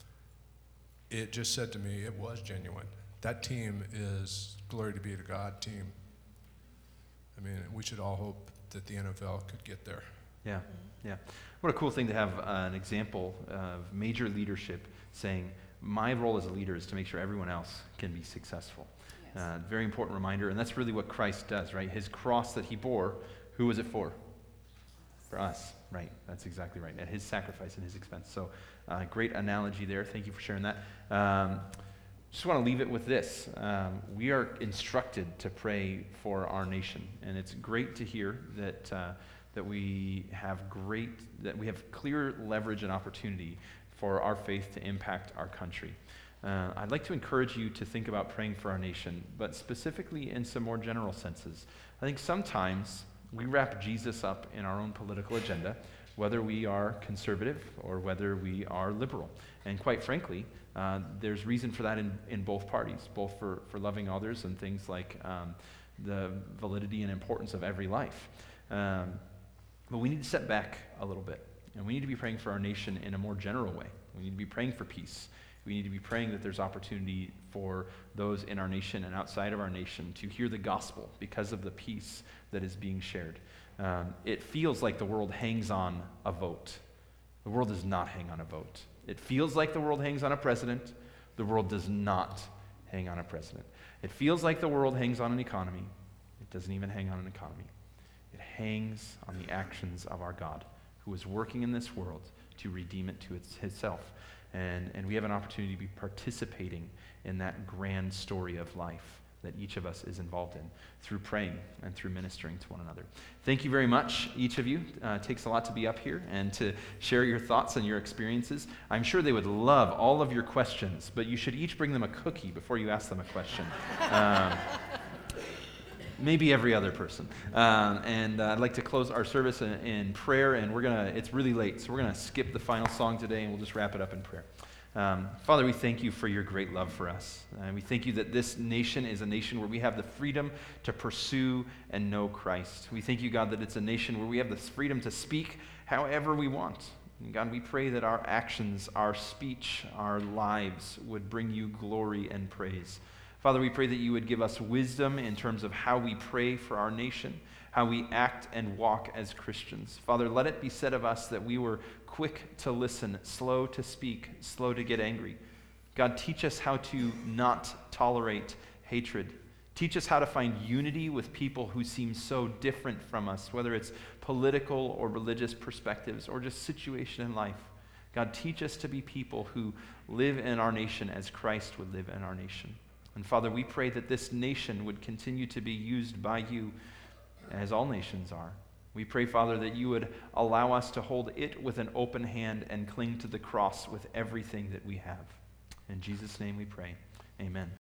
it just said to me, it was genuine. That team is, glory to be to God team. I mean, we should all hope that the N F L could get there. Yeah, yeah. What a cool thing to have uh, an example of major leadership saying, my role as a leader is to make sure everyone else can be successful. Yes. Uh, very important reminder, and that's really what Christ does, right? His cross that he bore, who was it for? For us, right? That's exactly right. At his sacrifice and his expense. So, uh, great analogy there. Thank you for sharing that. Um, just want to leave it with this. Um, we are instructed to pray for our nation, and it's great to hear that uh, that we have great, that we have clear leverage and opportunity for our faith to impact our country. Uh, I'd like to encourage you to think about praying for our nation, but specifically in some more general senses. I think sometimes we wrap Jesus up in our own political agenda, whether we are conservative or whether we are liberal. And quite frankly, uh, there's reason for that in, in both parties, both for, for loving others and things like um, the validity and importance of every life. Um, but we need to step back a little bit, and we need to be praying for our nation in a more general way. We need to be praying for peace. We need to be praying that there's opportunity for those in our nation and outside of our nation to hear the gospel because of the peace that is being shared. Um, it feels like the world hangs on a vote. The world does not hang on a vote. It feels like the world hangs on a president. The world does not hang on a president. It feels like the world hangs on an economy. It doesn't even hang on an economy. It hangs on the actions of our God, who is working in this world to redeem it to its, itself. And, and we have an opportunity to be participating in that grand story of life that each of us is involved in through praying and through ministering to one another. Thank you very much, each of you. Uh, it takes a lot to be up here and to share your thoughts and your experiences. I'm sure they would love all of your questions, but you should each bring them a cookie before you ask them a question. Um, maybe every other person. Um, and uh, I'd like to close our service in, in prayer, and we're going to, it's really late, so we're going to skip the final song today, and we'll just wrap it up in prayer. Um, Father, we thank you for your great love for us. And we thank you that this nation is a nation where we have the freedom to pursue and know Christ. We thank you, God, that it's a nation where we have the freedom to speak however we want. And God, we pray that our actions, our speech, our lives would bring you glory and praise. Father, we pray that you would give us wisdom in terms of how we pray for our nation, how we act and walk as Christians. Father, let it be said of us that we were quick to listen, slow to speak, slow to get angry. God, teach us how to not tolerate hatred. Teach us how to find unity with people who seem so different from us, whether it's political or religious perspectives or just situation in life. God, teach us to be people who live in our nation as Christ would live in our nation. And Father, we pray that this nation would continue to be used by you as all nations are. We pray, Father, that you would allow us to hold it with an open hand and cling to the cross with everything that we have. In Jesus' name we pray. Amen.